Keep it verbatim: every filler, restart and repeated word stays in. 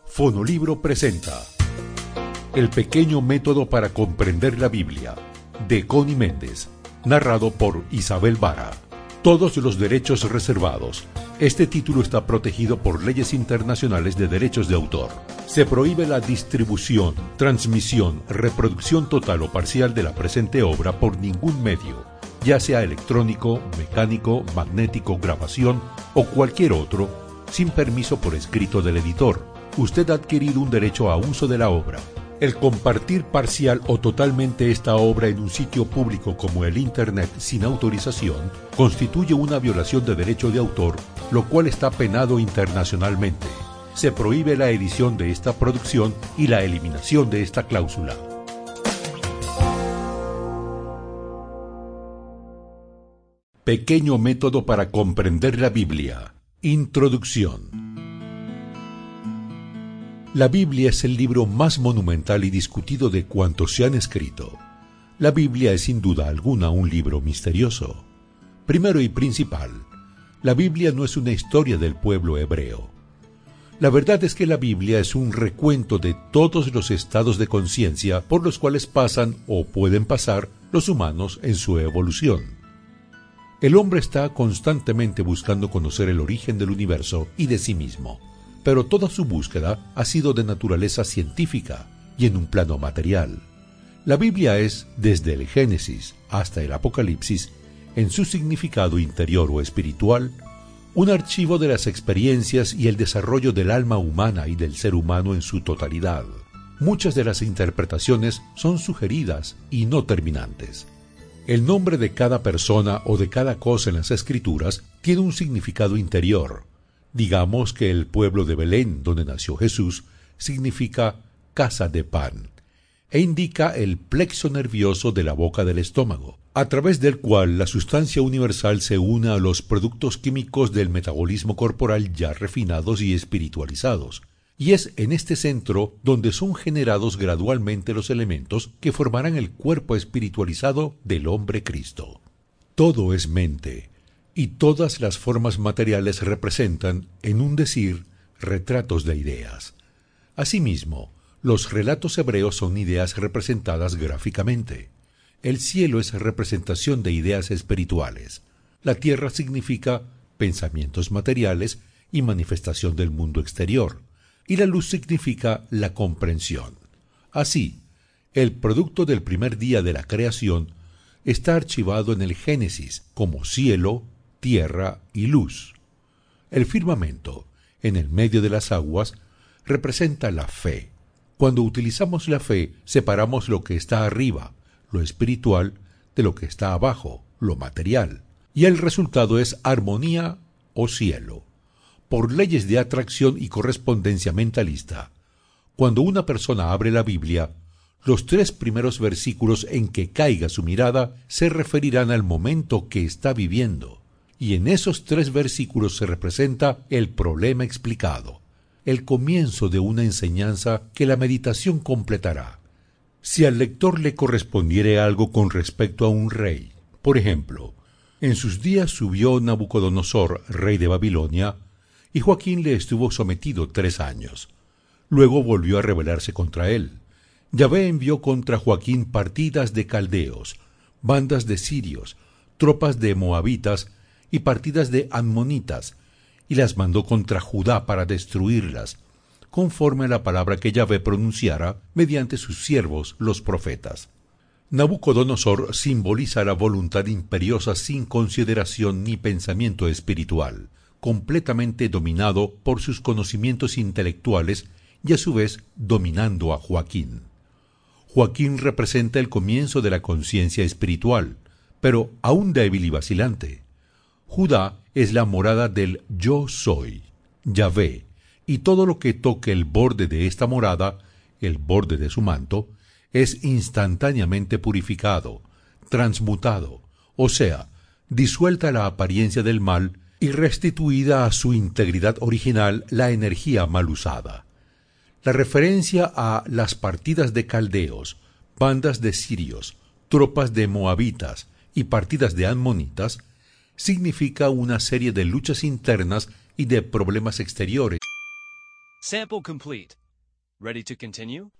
Fonolibro presenta El pequeño método para comprender la Biblia, de Connie Méndez, narrado por Isabel Vara. Todos los derechos reservados. Este título está protegido por leyes internacionales de derechos de autor. Se prohíbe la distribución, transmisión, reproducción total o parcial de la presente obra por ningún medio, ya sea electrónico, mecánico, magnético, grabación o cualquier otro, sin permiso por escrito del editor. Usted ha adquirido un derecho a uso de la obra. El compartir parcial o totalmente esta obra en un sitio público como el Internet sin autorización constituye una violación de derecho de autor, lo cual está penado internacionalmente. Se prohíbe la edición de esta producción y la eliminación de esta cláusula. Pequeño método para comprender la Biblia. Introducción. La Biblia es el libro más monumental y discutido de cuantos se han escrito. La Biblia es sin duda alguna un libro misterioso. Primero y principal, la Biblia no es una historia del pueblo hebreo. La verdad es que la Biblia es un recuento de todos los estados de conciencia por los cuales pasan o pueden pasar los humanos en su evolución. El hombre está constantemente buscando conocer el origen del universo y de sí mismo, pero toda su búsqueda ha sido de naturaleza científica y en un plano material. La Biblia es, desde el Génesis hasta el Apocalipsis, en su significado interior o espiritual, un archivo de las experiencias y el desarrollo del alma humana y del ser humano en su totalidad. Muchas de las interpretaciones son sugeridas y no terminantes. El nombre de cada persona o de cada cosa en las Escrituras tiene un significado interior. Digamos que el pueblo de Belén, donde nació Jesús, significa casa de pan, e indica el plexo nervioso de la boca del estómago, a través del cual la sustancia universal se une a los productos químicos del metabolismo corporal ya refinados y espiritualizados, y es en este centro donde son generados gradualmente los elementos que formarán el cuerpo espiritualizado del hombre Cristo. Todo es mente, y todas las formas materiales representan, en un decir, retratos de ideas. Asimismo, los relatos hebreos son ideas representadas gráficamente. El cielo es representación de ideas espirituales. La tierra significa pensamientos materiales y manifestación del mundo exterior, y la luz significa la comprensión. Así, el producto del primer día de la creación está archivado en el Génesis como cielo, tierra y luz. El firmamento, en el medio de las aguas, representa la fe. Cuando utilizamos la fe, separamos lo que está arriba, lo espiritual, de lo que está abajo, lo material, y el resultado es armonía o cielo. Por leyes de atracción y correspondencia mentalista, cuando una persona abre la Biblia, los tres primeros versículos en que caiga su mirada se referirán al momento que está viviendo. Y en esos tres versículos se representa el problema explicado, el comienzo de una enseñanza que la meditación completará. Si al lector le correspondiere algo con respecto a un rey, por ejemplo, en sus días subió Nabucodonosor, rey de Babilonia, y Joaquín le estuvo sometido tres años. Luego volvió a rebelarse contra él. Yahvé envió contra Joaquín partidas de caldeos, bandas de sirios, tropas de moabitas, y partidas de ammonitas, y las mandó contra Judá para destruirlas, conforme a la palabra que Yahvé pronunciara mediante sus siervos los profetas. Nabucodonosor simboliza la voluntad imperiosa sin consideración ni pensamiento espiritual, completamente dominado por sus conocimientos intelectuales y a su vez dominando a Joaquín. Joaquín representa el comienzo de la conciencia espiritual, pero aún débil y vacilante. Judá es la morada del Yo Soy, Yahvé, y todo lo que toque el borde de esta morada, el borde de su manto, es instantáneamente purificado, transmutado, o sea, disuelta la apariencia del mal y restituida a su integridad original la energía mal usada. La referencia a las partidas de caldeos, bandas de sirios, tropas de moabitas y partidas de ammonitas significa una serie de luchas internas y de problemas exteriores. Sample complete. Ready to continue?